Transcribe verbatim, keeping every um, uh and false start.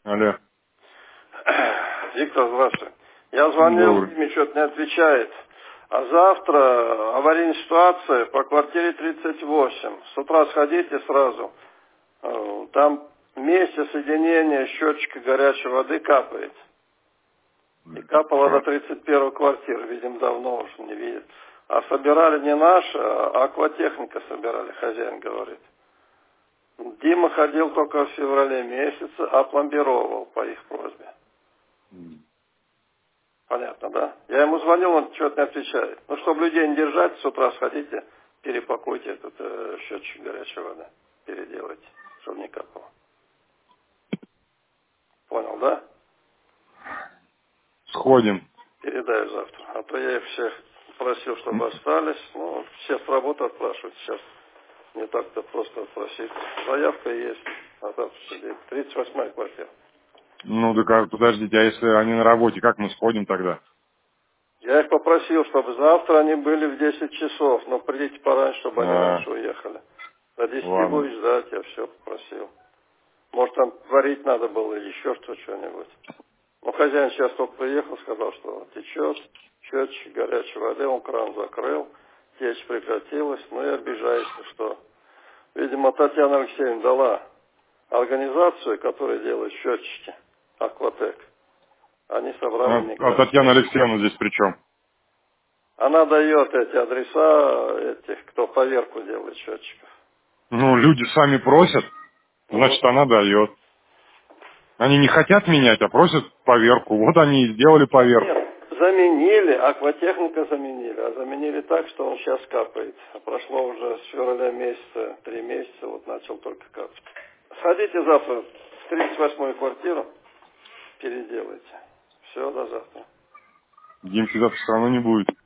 Алло. Виктор, здравствуйте. Я звонил, Добрый. мне что-то не отвечает. А завтра аварийная ситуация по квартире тридцать восемь. С утра сходите сразу. Э, Там вместе соединения счетчика горячей воды капает. И капало до тридцать первой квартиры. Видим, давно уже не видит. А собирали не наши, а акватехника собирали, хозяин говорит. Дима ходил только в феврале месяце, опломбировал по их просьбе. Понятно, да? Я ему звонил, он что-то не отвечает. Ну, чтобы людей не держать, с утра сходите, перепакуйте этот э, счетчик горячей воды. Переделайте, чтобы не капало. Понял, да? Сходим. Передай завтра. А то я их всех просил, чтобы остались. Ну, все с работы отпрашивают сейчас. Не так-то просто отпросить. Заявка есть. А завтра сидеть. тридцать восьмая квартира. Ну, да как, подождите, а если они на работе, как мы сходим тогда? Я их попросил, чтобы завтра они были в десять часов. Но придите пораньше, чтобы они А, раньше уехали. До десяти ладно. будешь ждать, я все попросил. Может, там варить надо было или еще что, что-нибудь. Ну, хозяин сейчас только приехал, сказал, что течет, счетчик горячей воды, он кран закрыл, течь прекратилась, ну и обижается, что, видимо, Татьяна Алексеевна дала организацию, которая делает счетчики, Акватек. Они собрали А, а неказы. Татьяна Алексеевна здесь при чем? Она дает эти адреса этих, кто поверку делает счетчиков. Ну, люди сами просят, Ну вот. значит, она дает. Они не хотят менять, а просят поверку. Вот они и сделали поверку. Нет, заменили, акватехника заменили, а заменили так, что он сейчас капает. А прошло уже с февраля месяца, три месяца, вот начал только капать. Сходите завтра в тридцать восьмую квартиру, переделайте. Все, до завтра. Димки завтра все равно не будет.